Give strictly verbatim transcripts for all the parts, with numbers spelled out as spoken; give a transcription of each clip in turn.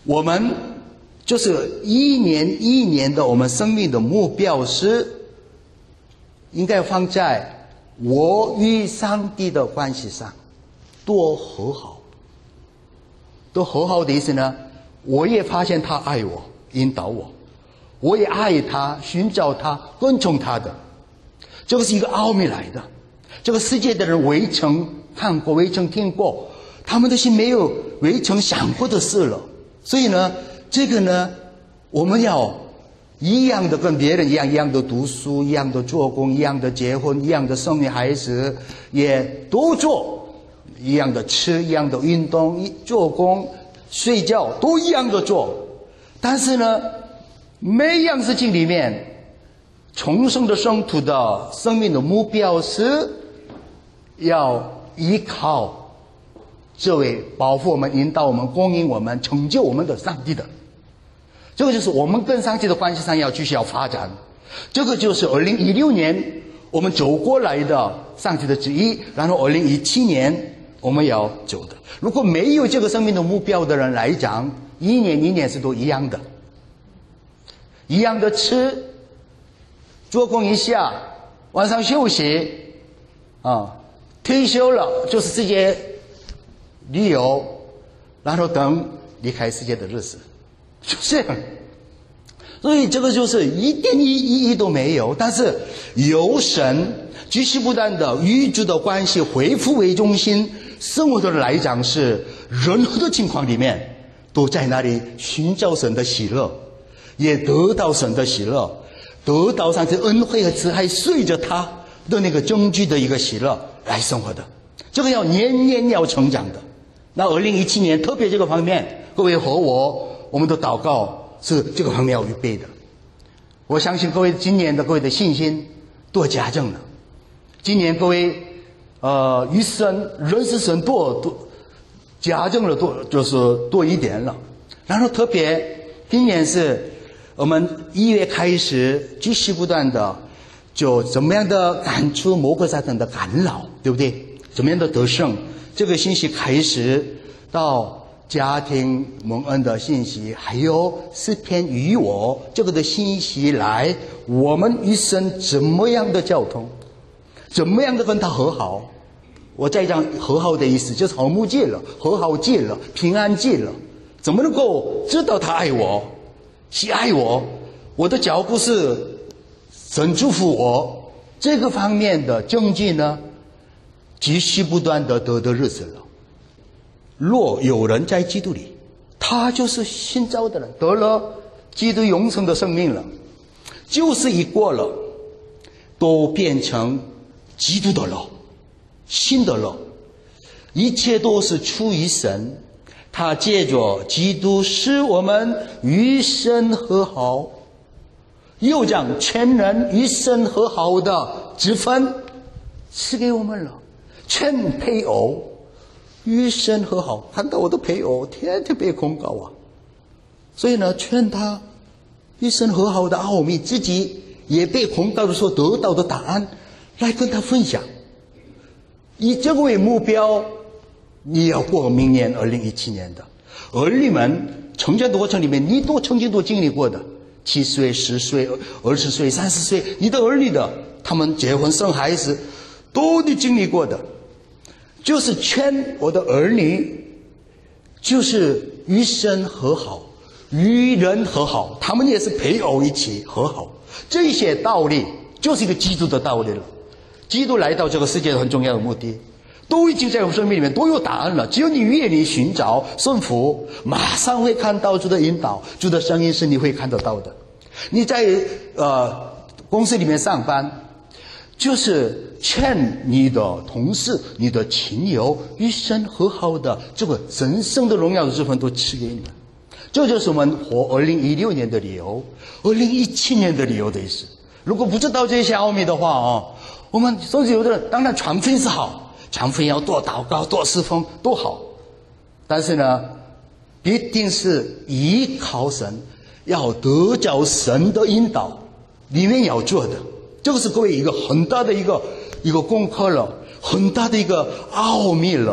我们就是一年一年的我们生命的目标是应该放在我与上帝的关系上，多和好。多和好的意思呢，我也发现他爱我，引导我，我也爱他，寻找他，跟从他的。这个是一个奥秘来的。这个世界的人未曾看过，未曾听过，他们的心没有未曾想过的事了。所以呢，这个呢，我们要一样的跟别人一样，一样的读书，一样的做工，一样的结婚，一样的生育孩子，也都做，一样的吃，一样的运动，做工，睡觉，都一样的做。但是呢，每样事情里面，重生的圣徒的生命的目标是要依靠这位保护我们、引导我们、供应我们、成就我们的上帝的。这个就是我们跟上帝的关系上要继续要发展。这个就是二零一六年我们走过来的上帝的旨意，然后二零一七年我们要走的。如果没有这个生命的目标的人来讲，一年一年是都一样的，一样的吃，做工一下，晚上休息，啊，退休了就是世界旅游，然后等离开世界的日子，就这样。所以这个就是一点意义都没有。但是有神继续不断的与主的关系恢复为中心，生活的人来讲是任何的情况里面都在那里寻找神的喜乐，也得到神的喜乐，得到上帝恩惠和慈爱，随着他的那个证据的一个喜乐来生活的。这个要年年要成长的。那二零一七年特别这个方面，各位和我我们的祷告是这个方面要预备的。我相信各位今年的各位的信心多加增了，今年各位呃与神认识神多多加增了多，就是多一点了。然后特别今年是我们一月开始继续不断的就怎么样的赶出魔鬼撒旦的干扰，对不对？怎么样的得胜，这个信息开始到家庭蒙恩的信息，还有诗篇与我这个的信息来，我们与神怎么样的交通，怎么样的跟他和好。我再讲和好的意思就是和睦界了，和好界了，平安界了。怎么能够知道他爱我，喜爱我，我的脚步是神祝福我，这个方面的证据呢，继续不断的得的日子了。若有人在基督里，他就是新造的人，得了基督永生的生命了，就是已过了，都变成基督的了，新的了。一切都是出于神，他借着基督使我们与神和好，又将全人与神和好的职分赐给我们了。全配偶与神和好，看到我的配偶天天被控告啊，所以呢，劝他与神和好的奥秘，自己也被控告的时候得到的答案来跟他分享。以这个为目标，你要过明年二零一七年的儿女们成长的过程里面，你都曾经都经历过的，七岁、十岁、二十岁、三十岁，你的儿女的，他们结婚生孩子，都你经历过的。就是劝我的儿女，就是与神和好，与人和好，他们也是配偶一起和好。这些道理就是一个基督的道理了。基督来到这个世界很重要的目的，都已经在我们生命里面都有答案了。只有你愿意寻找顺服，马上会看到主的引导，主的声音是你会看得到的。你在呃公司里面上班，就是劝你的同事、你的亲友与神和好的这个神圣的荣耀的之分都赐给你们。这就是我们活二零一六年的理由，二零一七年的理由的意思。如果不知道这些奥秘的话啊，我们甚至有的人当然传福音是好，传福音要多祷告、多侍奉都好，但是呢，必定是依靠神，要得着神的引导，里面要做的。这个是各位一个很大的一个一个功课了，很大的一个奥秘了。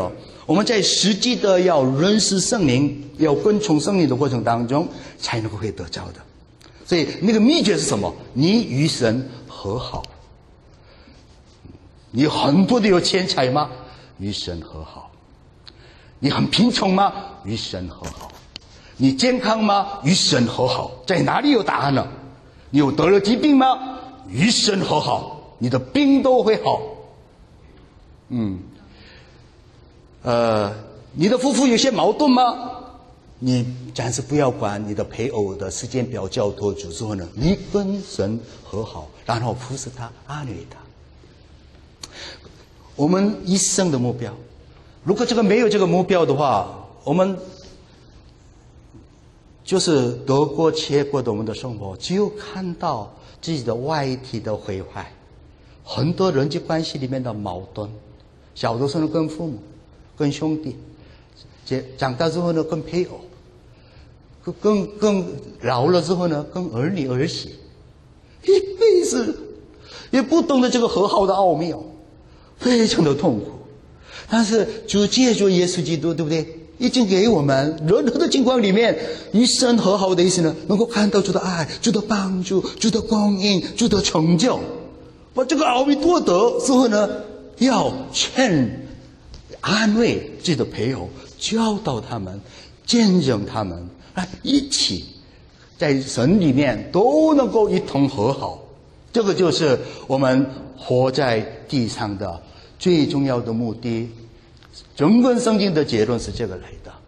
我们在实际的要认识圣灵，要跟从圣灵的过程当中，才能够会得着的。所以那个秘诀是什么？你与神和好。你很多的有钱财吗？与神和好。你很贫穷吗？与神和好。你健康吗？与神和好。在哪里有答案呢？你有得了疾病吗？与神和好，你的病都会好。嗯，呃，你的夫妇有些矛盾吗？你暂时不要管你的配偶的时间表交托主之后呢，你跟神和好，然后服侍他，安慰他。我们一生的目标，如果这个没有这个目标的话，我们就是得过且过的我们的生活，只有看到自己的外体的毁坏，很多人际关系里面的矛盾，小的时候跟父母、跟兄弟，长大之后呢跟配偶，更更更老了之后呢跟儿女儿媳，一辈子也不懂得这个和好的奥妙，非常的痛苦。但是主借助耶稣基督，对不对？已经给我们任何的情况里面与神和好的意思呢，能够看到主的爱、主的帮助、主的供应、主的成就。把这个奥秘多得之后呢，要劝安慰自己的配偶，教导他们，见证他们，啊，一起在神里面都能够一同和好。这个就是我们活在地上的最重要的目的。整本圣经的结论是这个来的。